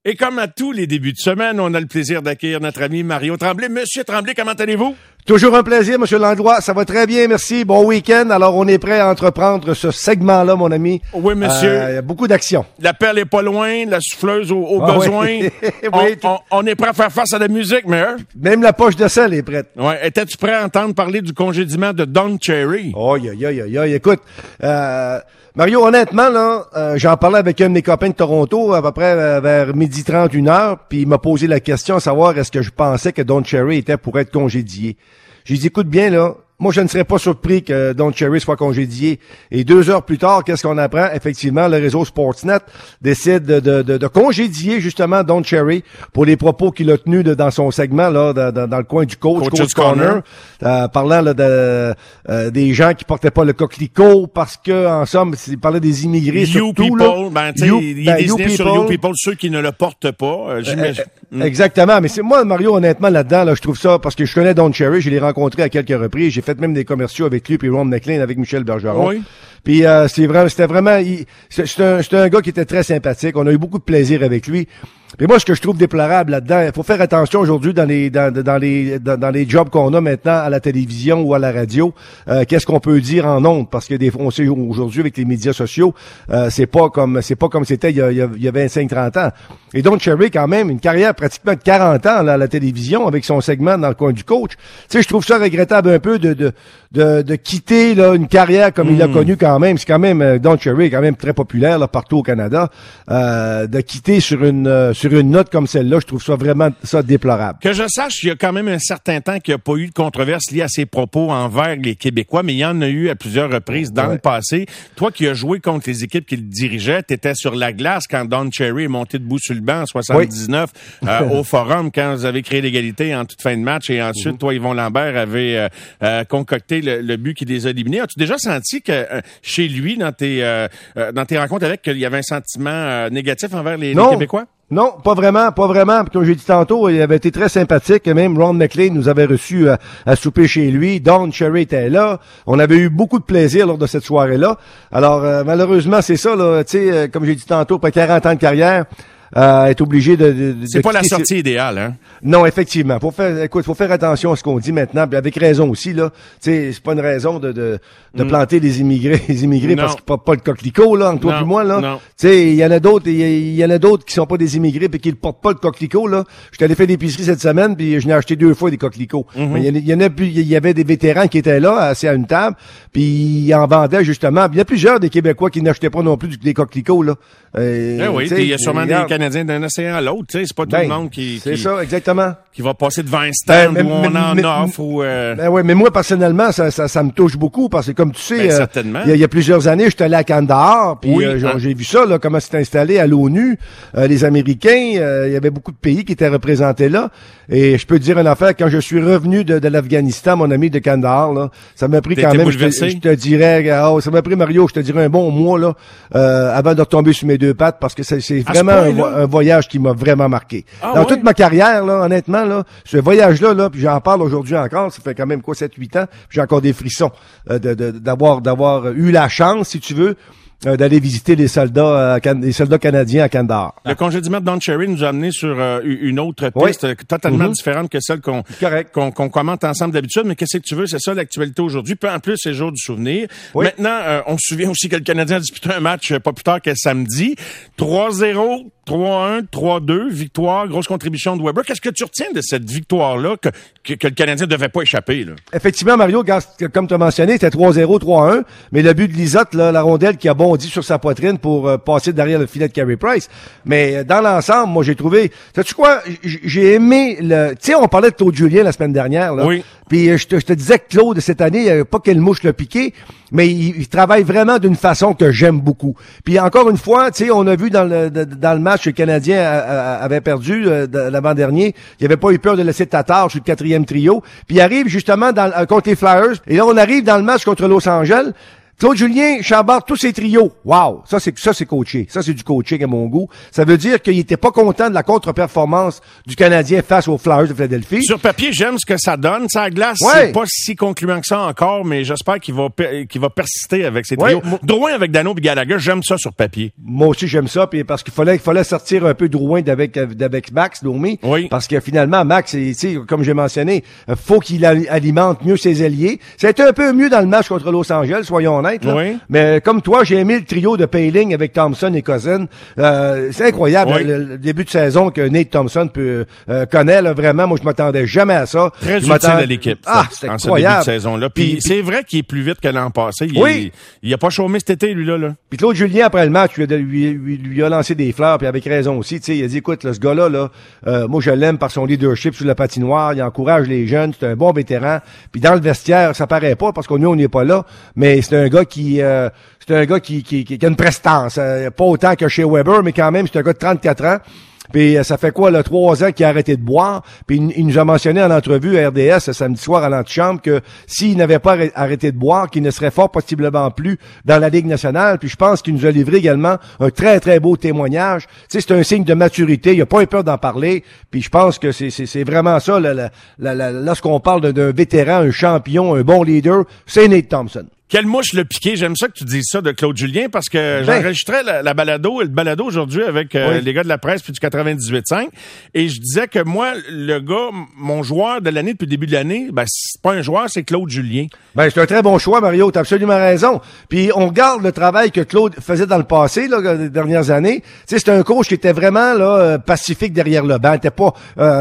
Et comme à tous les débuts de semaine, on a le plaisir d'accueillir notre ami Mario Tremblay. Monsieur Tremblay, comment allez-vous? Toujours un plaisir, Monsieur Langlois. Ça va très bien, merci. Bon week-end. Alors, on est prêt à entreprendre ce segment-là, mon ami. Oui, monsieur. Il y a beaucoup d'action. La perle est pas loin, la souffleuse au besoin. Oui. On est prêt à faire face à la musique, mais... Même la poche de sel est prête. Ouais. Étais-tu prêt à entendre parler du congédiement de Don Cherry? Oh, écoute, Mario, honnêtement, là, j'en parlais avec un de mes copains de Toronto à peu près vers 12h30, 1h, puis il m'a posé la question à savoir est-ce que je pensais que Don Cherry était pour être congédié. J'ai dit, écoute bien, là, moi, je ne serais pas surpris que Don Cherry soit congédié. Et 2 heures plus tard, qu'est-ce qu'on apprend? Effectivement, le réseau Sportsnet décide de congédier justement Don Cherry pour les propos qu'il a tenus dans son segment là dans le coin du Coach Corner, parlant là, des gens qui portaient pas le coquelicot parce que en somme, il parlait des immigrés You surtout. People, il est désigné sur You People, ceux qui ne le portent pas. Exactement, mais c'est moi, Mario, honnêtement, là-dedans, là, je trouve ça, parce que je connais Don Cherry, je l'ai rencontré à quelques reprises, j'ai fait même des commerciaux avec lui, puis Ron McLean avec Michel Bergeron. Oui. Puis c'était vraiment, c'est un gars qui était très sympathique. On a eu beaucoup de plaisir avec lui. Mais moi, ce que je trouve déplorable là-dedans, il faut faire attention aujourd'hui dans les jobs qu'on a maintenant à la télévision ou à la radio. Qu'est-ce qu'on peut dire en ondes? Parce que des fois, on sait aujourd'hui avec les médias sociaux, c'est pas comme c'était il y a 25-30 ans. Et Don Cherry, quand même, une carrière pratiquement de 40 ans là, à la télévision avec son segment dans le coin du coach. Tu sais, je trouve ça regrettable un peu de quitter là une carrière comme il l'a connue quand même. C'est quand même Don Cherry est quand même très populaire là partout au Canada. De quitter sur une note comme celle-là, je trouve ça vraiment déplorable. Que je sache, il y a quand même un certain temps qu'il n'y a pas eu de controverse liée à ses propos envers les Québécois, mais il y en a eu à plusieurs reprises dans le passé. Toi qui as joué contre les équipes qu'il dirigeait, tu étais sur la glace quand Don Cherry est monté debout sur le banc en 79 au Forum quand vous avez créé l'égalité en toute fin de match et ensuite, toi, Yvon Lambert avait concocté le but qui les a éliminés. As-tu déjà senti que chez lui, dans tes rencontres avec, qu'il y avait un sentiment négatif envers les Québécois? Non, pas vraiment. Comme j'ai dit tantôt, il avait été très sympathique. Même Ron McLean nous avait reçus à souper chez lui. Don Cherry était là. On avait eu beaucoup de plaisir lors de cette soirée-là. Alors, malheureusement, c'est ça, là. Tu sais, comme j'ai dit tantôt, après 40 ans de carrière, est obligé de c'est pas la sortie idéale, hein? Non, effectivement. Faut faire attention à ce qu'on dit maintenant, puis avec raison aussi, là. Tu sais, c'est pas une raison de planter les immigrés parce qu'ils portent pas le coquelicot, là, entre toi et moi, là. Tu sais, il y en a d'autres qui sont pas des immigrés puis qui ne portent pas le coquelicot, là. Je suis allé faire l'épicerie cette semaine puis je n'ai acheté 2 fois des coquelicots. Mais il y avait des vétérans qui étaient là, assis à une table, puis ils en vendaient justement. Il y a plusieurs des Québécois qui n'achetaient pas non plus des coquelicots, là. Oui, il y a sûrement des Canadiens d'un océan à l'autre, tu sais, c'est pas tout le monde c'est ça, exactement. Qui va passer devant un stand où on en offre ou oui, mais moi personnellement, ça me touche beaucoup parce que comme tu sais, il y a plusieurs années, j'étais allé à Kandahar, puis j'ai vu ça là, comment c'est installé à l'ONU, les Américains, il y avait beaucoup de pays qui étaient représentés là, et je peux te dire une affaire, quand je suis revenu de l'Afghanistan, mon ami de Kandahar là, ça m'a pris quand même, je te dirais, ça m'a pris Mario, je te dirais un bon mois là, avant de retomber sur mes 2 pattes parce que c'est vraiment un voyage qui m'a vraiment marqué. Dans toute ma carrière là, honnêtement là, ce voyage là, puis j'en parle aujourd'hui encore, ça fait quand même 7-8 ans, puis j'ai encore des frissons d'avoir eu la chance, si tu veux, d'aller visiter les soldats canadiens à Kandahar. Le congédiement de Don Cherry nous a amené sur une autre piste totalement différente que celle qu'on commente ensemble d'habitude, mais qu'est-ce que tu veux, c'est ça l'actualité aujourd'hui. En plus, c'est le jour du souvenir. Oui. Maintenant, on se souvient aussi que le Canadien a disputé un match pas plus tard que samedi. 3-0, 3-1, 3-2, victoire, grosse contribution de Weber. Qu'est-ce que tu retiens de cette victoire-là que le Canadien ne devait pas échapper, là? Effectivement, Mario, comme tu as mentionné, c'était 3-0, 3-1, mais le but de Lizotte, là, la rondelle qui a bondi sur sa poitrine pour passer derrière le filet de Carey Price. Mais dans l'ensemble, moi, j'ai trouvé... Sais-tu quoi? J'ai aimé le... Tu sais, on parlait de Claude Julien la semaine dernière, là. Oui. Puis je te disais que Claude, cette année, il n'y avait pas quelle mouche l'a piqué, mais il travaille vraiment d'une façon que j'aime beaucoup. Puis encore une fois, tu sais, on a vu dans le match que le Canadien avait perdu l'avant-dernier, il avait pas eu peur de laisser Tatar sur le 4e trio. Puis il arrive justement contre les Flyers, et là on arrive dans le match contre Los Angeles. Claude Julien chambarde tous ses trios. Wow! Ça, c'est coaché. Ça, c'est du coaching à mon goût. Ça veut dire qu'il était pas content de la contre-performance du Canadien face aux Flyers de Philadelphie. Sur papier, j'aime ce que ça donne. Ça glace, c'est pas si concluant que ça encore, mais j'espère qu'il va persister avec ses trios. Drouin avec Dano et Gallagher, j'aime ça sur papier. Moi aussi, j'aime ça, puis parce qu'il fallait sortir un peu Drouin d'avec Max Domi. Oui. Parce que finalement, Max, comme j'ai mentionné, faut qu'il alimente mieux ses ailiers. Ça a été un peu mieux dans le match contre Los Angeles, soyons honnêtes. Là. Oui. Mais comme toi, j'ai aimé le trio de Poehling avec Thompson et Cousin. C'est incroyable le début de saison que Nate Thompson connaît. Là, vraiment, moi, je m'attendais jamais à ça. Très utile à l'équipe. C'est incroyable. Ce début de saison-là. Puis c'est vrai qu'il est plus vite que l'an passé. Il a pas chômé cet été, lui là. Puis Claude Julien, après le match, lui a lancé des fleurs, puis avec raison aussi. Tu sais, il a dit, écoute, là, ce gars-là, moi, je l'aime par son leadership sur la patinoire. Il encourage les jeunes. C'est un bon vétéran. Puis dans le vestiaire, ça paraît pas parce qu'on n'est pas là. Mais c'est un gars qui a une prestance. Pas autant que chez Weber, mais quand même, c'est un gars de 34 ans. Puis ça fait quoi, là, 3 ans qu'il a arrêté de boire. Puis il nous a mentionné en entrevue à RDS samedi soir à l'antichambre que s'il n'avait pas arrêté de boire, qu'il ne serait fort possiblement plus dans la Ligue nationale. Puis je pense qu'il nous a livré également un très, très beau témoignage. Tu sais, c'est un signe de maturité. Il a pas eu peur d'en parler. Puis je pense que c'est vraiment ça, lorsqu'on parle d'un vétéran, un champion, un bon leader, c'est Nate Thompson. Quelle mouche le piqué. J'aime ça que tu dises ça de Claude Julien parce que j'enregistrais le balado aujourd'hui avec les gars de la presse puis du 98.5 et je disais que moi, le gars, mon joueur de l'année depuis le début de l'année, c'est pas un joueur, c'est Claude Julien. C'est un très bon choix, Mario. T'as absolument raison. Puis on regarde le travail que Claude faisait dans le passé, là, les dernières années. Tu sais, c'était un coach qui était vraiment là pacifique derrière le banc. Il était pas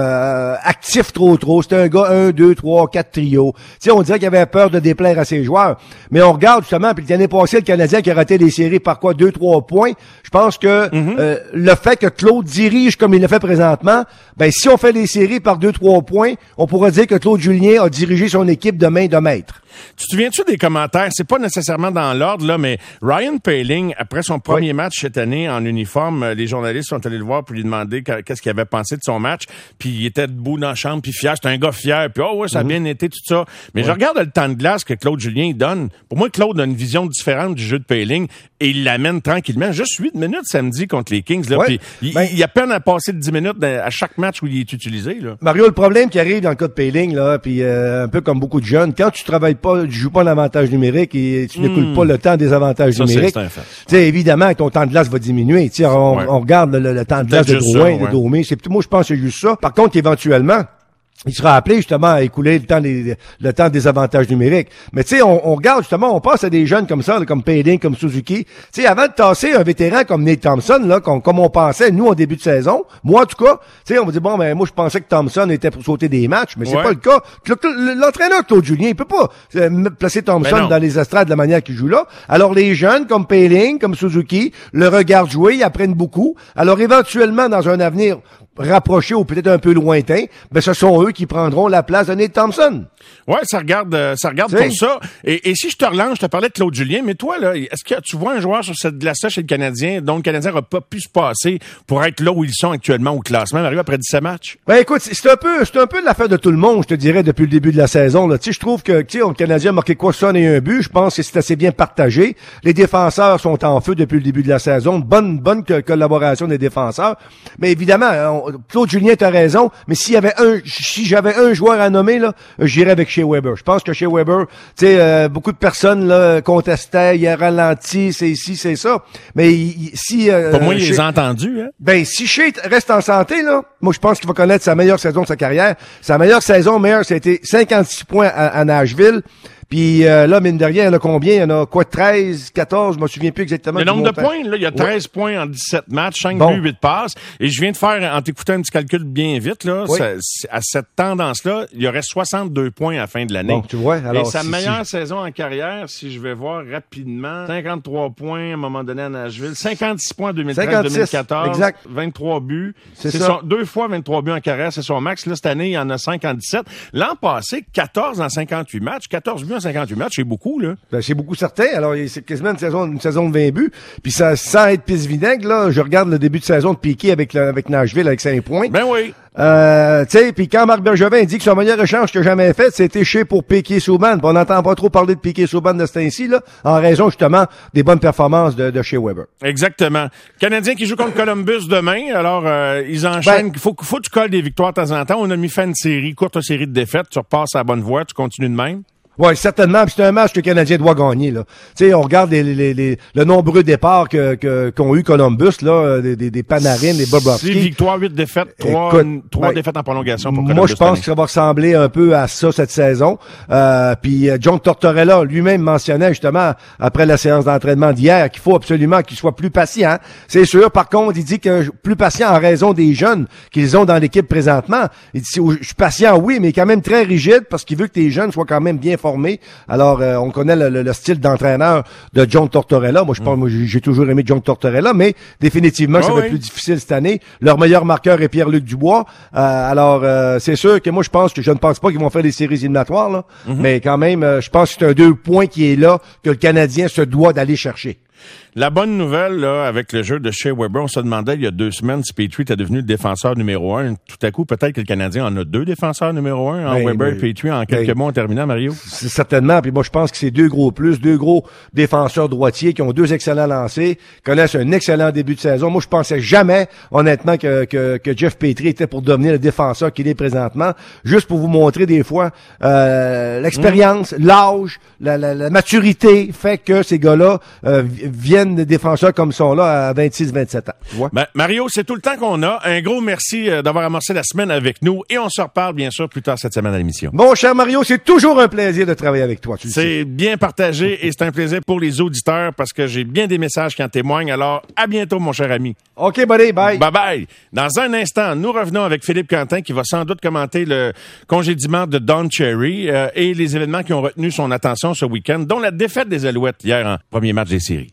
actif trop. C'était un gars 1, 2, 3, 4 trios. Tu sais, on dirait qu'il avait peur de déplaire à ses joueurs. Mais on regarde justement, puis l'année passée, le Canadien qui a raté les séries par 2-3 points. Je pense que le fait que Claude dirige comme il le fait présentement, si on fait les séries par 2-3 points, on pourrait dire que Claude Julien a dirigé son équipe de main de maître. Tu te souviens-tu des commentaires? C'est pas nécessairement dans l'ordre, là, mais Ryan Poehling, après son premier match cette année en uniforme, les journalistes sont allés le voir pour lui demander qu'est-ce qu'il avait pensé de son match, puis il était debout dans la chambre, puis fier. C'était un gars fier, puis ça a bien été, tout ça. Mais je regarde le temps de glace que Claude Julien donne. Pour moi, Claude a une vision différente du jeu de Poehling et il l'amène tranquillement. Juste 8 minutes samedi contre les Kings, là, puis il y a peine à passer de 10 minutes à chaque match où il est utilisé, là. Mario, le problème qui arrive dans le cas de Poehling, là, puis un peu comme beaucoup de jeunes, quand tu travailles pas, tu joues pas l'avantage numérique et tu n'écoutes pas le temps des avantages numériques. Tu sais, évidemment, ton temps de glace va diminuer. Tu sais, on regarde le temps de glace de Drouin, de Domi. Moi, je pense que c'est juste ça. Par contre, éventuellement, il sera appelé justement à écouler le temps des avantages numériques. Mais tu sais, on regarde justement, on passe à des jeunes comme ça, là, comme Poehling, comme Suzuki. Tu sais, avant de tasser un vétéran comme Nate Thompson, là, comme on pensait, nous, en début de saison, moi en tout cas, tu sais, on va dire, moi je pensais que Thompson était pour sauter des matchs, mais c'est pas le cas. L'entraîneur Claude Julien, il peut pas placer Thompson dans les estrades de la manière qu'il joue là. Alors les jeunes, comme Poehling, comme Suzuki, le regardent jouer, ils apprennent beaucoup. Alors éventuellement, dans un avenir rapproché ou peut-être un peu lointain, ce sont eux qui prendront la place de Nate Thompson. Ouais, ça regarde pour ça. Et si je te relance, je te parlais de Claude Julien, mais toi, là, est-ce que tu vois un joueur sur cette glace-là chez le Canadien dont le Canadien n'aura pas pu se passer pour être là où ils sont actuellement au classement, Mario, après 17 matchs? Écoute, c'est un peu l'affaire de tout le monde, je te dirais, depuis le début de la saison, là. Tu sais, je trouve que, le Canadien a marqué 101 buts. Je pense que c'est assez bien partagé. Les défenseurs sont en feu depuis le début de la saison. Bonne collaboration des défenseurs. Mais évidemment, Claude Julien, t'as raison, mais si j'avais un joueur à nommer, là, j'irais avec Shea Weber. Je pense que Shea Weber, tu sais, beaucoup de personnes, là, contestaient, il a ralenti, c'est ici, c'est ça. Mais pour moi, il les a entendus, hein. Si Shea reste en santé, là, moi, je pense qu'il va connaître sa meilleure saison de sa carrière. Sa meilleure saison, ça a été 56 points à Nashville. Puis là, mine de rien, il y en a combien? Il y en a 13, 14, je me souviens plus exactement. Le nombre de points, là, il y a 13 points en 17 matchs, 5 buts, 8 passes. Et je viens de faire, en t'écoutant un petit calcul bien vite, là, à cette tendance-là, il y aurait 62 points à la fin de l'année. Bon, tu vois. Alors, et sa meilleure saison en carrière, si je vais voir rapidement, 53 points à un moment donné à Nashville, 56 points en 2013-2014, exact. 23 buts. C'est ça. 2 fois 23 buts en carrière, c'est son max. Là, cette année, il y en a 5 en 17. L'an passé, 14 en 58 matchs, 14 buts en dans 58 matchs, c'est beaucoup, là. Ben, c'est beaucoup certain. Alors, c'est quasiment une saison de 20 buts. Puis ça, sans être pisse-vinaigre, là, je regarde le début de saison de Piquet avec Nashville avec 5 points. Ben oui. Tu sais, puis quand Marc Bergevin dit que son meilleur échange qu'il a jamais fait, c'était chez pour Piquet-Souban. On n'entend pas trop parler de Piquet-Souban de ce temps-ci, là, en raison justement des bonnes performances de chez Weber. Exactement. Canadien qui joue contre Columbus demain, alors ils enchaînent. Faut que tu colles des victoires de temps en temps. On a mis fin de série, courte série de défaites. Tu repasses à la bonne voie, tu continues de même. Oui, certainement. Puis c'est un match que le Canadien doit gagner, là. Tu sais, on regarde le nombreux départs qu'ont eu Columbus, là, des Panarin, des Bobrovsky. 6 victoires, 8 défaites, 3 défaites en prolongation pour Columbus. Moi, je pense que ça va ressembler un peu à ça cette saison. Puis John Tortorella lui-même mentionnait justement, après la séance d'entraînement d'hier, qu'il faut absolument qu'il soit plus patient. C'est sûr. Par contre, il dit que plus patient en raison des jeunes qu'ils ont dans l'équipe présentement. Il dit, je suis patient, oui, mais quand même très rigide parce qu'il veut que tes jeunes soient quand même bien formés. Alors, on connaît le style d'entraîneur de John Tortorella. Moi, j'ai toujours aimé John Tortorella, mais définitivement, ça va être plus difficile cette année. Leur meilleur marqueur est Pierre-Luc Dubois. Alors, c'est sûr que moi, je ne pense pas qu'ils vont faire des séries éliminatoires, là. Mais quand même, je pense que c'est un 2 points qui est là, que le Canadien se doit d'aller chercher. La bonne nouvelle, là, avec le jeu de Shea Weber, on se demandait il y a 2 semaines si Petrie était devenu le défenseur numéro 1. Tout à coup, peut-être que le Canadien en a 2 défenseurs numéro 1, en Weber et Petrie, en quelques mois en terminant, Mario. C'est certainement. Puis moi, je pense que c'est 2 gros défenseurs droitiers qui ont 2 excellents lancers, connaissent un excellent début de saison. Moi, je pensais jamais, honnêtement, que Jeff Petrie était pour devenir le défenseur qu'il est présentement. Juste pour vous montrer des fois, l'expérience, l'âge, la maturité fait que ces gars-là viennent des défenseurs comme sont là à 26-27 ans. Tu vois? Ben, Mario, c'est tout le temps qu'on a. Un gros merci d'avoir amorcé la semaine avec nous et on se reparle bien sûr plus tard cette semaine à l'émission. Mon cher Mario, c'est toujours un plaisir de travailler avec toi. C'est bien partagé et c'est un plaisir pour les auditeurs parce que j'ai bien des messages qui en témoignent. Alors, à bientôt, mon cher ami. OK, buddy, bye. Bye-bye. Dans un instant, nous revenons avec Philippe Quentin qui va sans doute commenter le congédiement de Don Cherry et les événements qui ont retenu son attention ce week-end, dont la défaite des Alouettes hier en premier match des séries.